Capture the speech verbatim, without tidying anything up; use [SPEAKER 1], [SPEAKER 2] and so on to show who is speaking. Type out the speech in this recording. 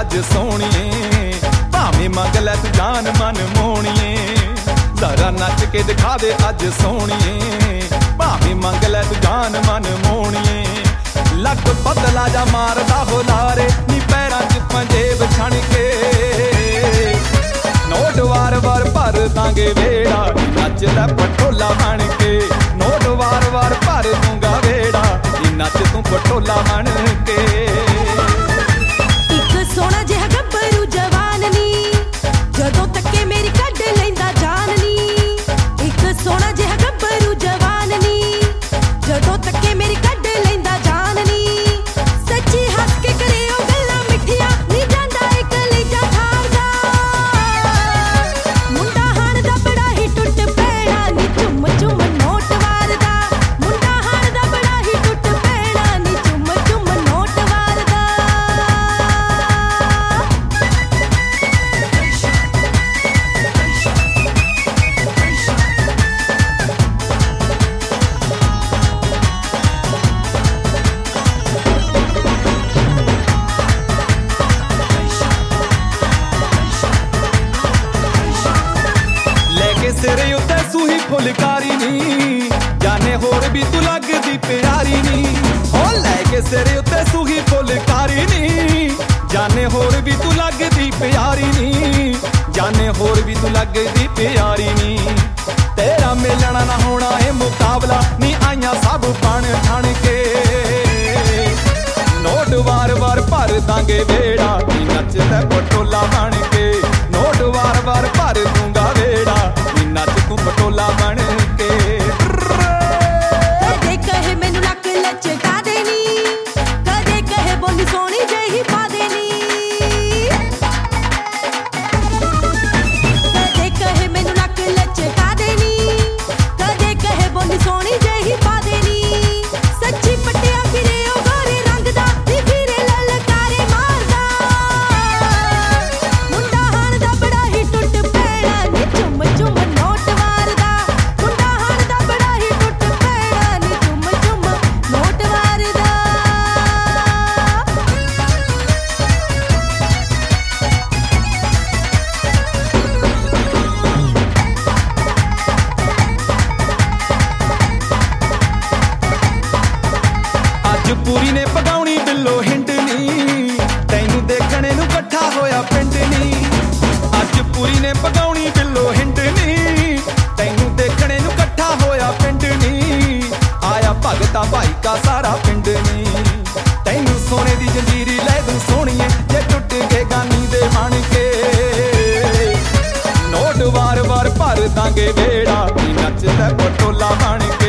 [SPEAKER 1] अज सोहणीए, भावें मंग लै तू जान मन मोहणीए। जरा नच के दिखा दे अज सोहणीए, भावें मंग लै तू जान मन मोहणीए। लग पतला जा मारदा हो लारे, नी पैरां च पंजेब छण के। नोट वार वार भर दांगे वेड़ा, नच लै पटोला बन के। नोट वार वार भर दूंगा वेड़ा, नच तू पटोला बन के।
[SPEAKER 2] इक सोहना जिहा गब्बरू जवान नी, जदों तक्के मेरी कढ लैंदा जान नी। इक सोहना जिहा गब्बरू जवान नी, जदों तक्के मेरी कढ लैंदा जान नी। सच्ची हस के करे ओ गल्लां मिठियां, नी जांदा इक लीजा थारदा। मुंडा हाण दा बड़ा ही टुट पैणा, नी चुम चुम नोट वारदा। मुंडा हाण दा बड़ा ही टुट पैणा, नी चुम चुम नोट वारदा।
[SPEAKER 1] लेके सिरे उत्ते सूही फुलकारी नी, जाने होर भी तू लगदी प्यारी नी। ओ लेके सिरे उत्ते सूही फुलकारी नी, जाने होर भी तू लगदी प्यारी नी। जाने होर भी तू लगदी प्यारी नी। तेरा मिलना ना होना है मुकाबला, नी आइयां सब बन ठण के। नोट वार वार भर दांगे वेड़ा, नी नच लै पटोला बन के। नोट वार वार भर दूंगा वेड़ा, नी नच तू पटोला बन के।
[SPEAKER 2] कदे कहे मैनू नक लचका देनी, कदे कहे बोली सोहनी जही पा देनी। कदे कहे मैनू नक लचका देनी, कदे कहे बोली सोहनी जही पा देनी। सच्ची पट्टिया फिरे ओ गोरे रंग दा, नी फिरे ललकारे मारदा। मुंडा हाण दा बड़ा ही टुट पैणा, नी चुम चुम नोट वारदा। मुंडा हाण दा बड़ा ही टुट पैणा, नी चुम चुम नोट वारदा।
[SPEAKER 1] अज पूरी ने पगाउणी बिल्लो हिंडनी, तैनू देखणे नू कट्ठा होया पिंड नी। अज पूरी ने पगाउणी बिल्लो हिंडनी, तैनू देखणे नू कट्ठा होया पिंड नी। आया भगता भाई का सारा पिंड नी। तैनू सोने दी जंजीरी लै दूं सोहणीए, जे टुट के गानी दे बन के। नोट वार वार भर दांगे वेड़ा, नी नच लै पटोला बन के।